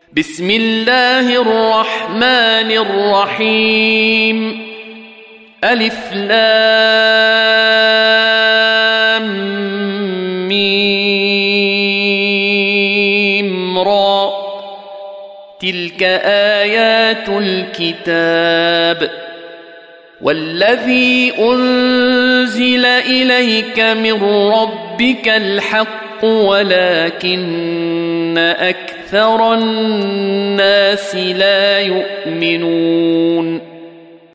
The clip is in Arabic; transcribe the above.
بسم الله الرحمن الرحيم ألف لام ميم را تلك آيات الكتاب والذي أنزل إليك من ربك الحق ولكن أكثر الناس لا يؤمنون